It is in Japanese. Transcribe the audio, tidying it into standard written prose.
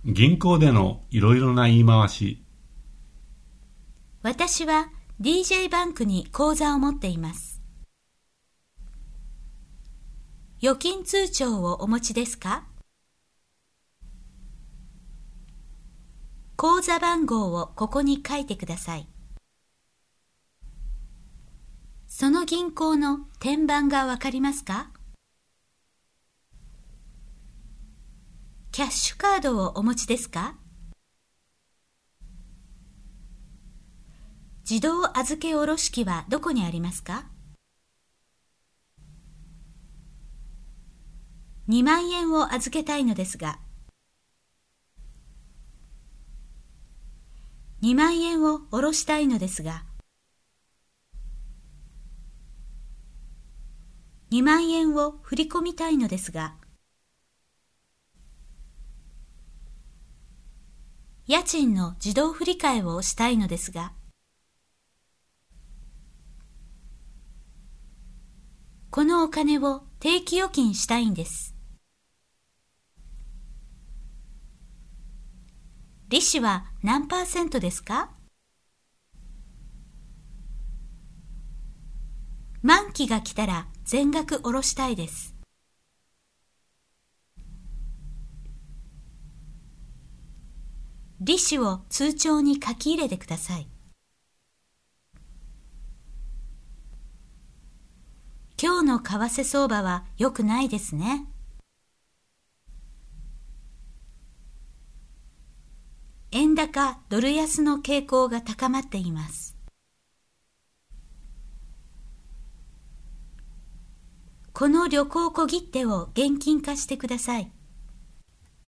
銀行でのいろいろな言い回し。 私は DJ バンクに口座を持っています。預金通帳をお持ちですか？口座番号をここに書いてください。その銀行の天板がわかりますか？キャッシュカードをお持ちですか？自動預け下ろし機はどこにありますか？2万円を預けたいのですが。2万円を下ろしたいのですが。2万円を振り込みたいのですが。家賃の自動振り替えをしたいのですが。このお金を定期預金したいんです。利子は何%ですか？満期が来たら全額下ろしたいです。利子を通帳に書き入れてください。今日の為替相場は良くないですね。円高ドル安の傾向が高まっています。この旅行小切手を現金化してください。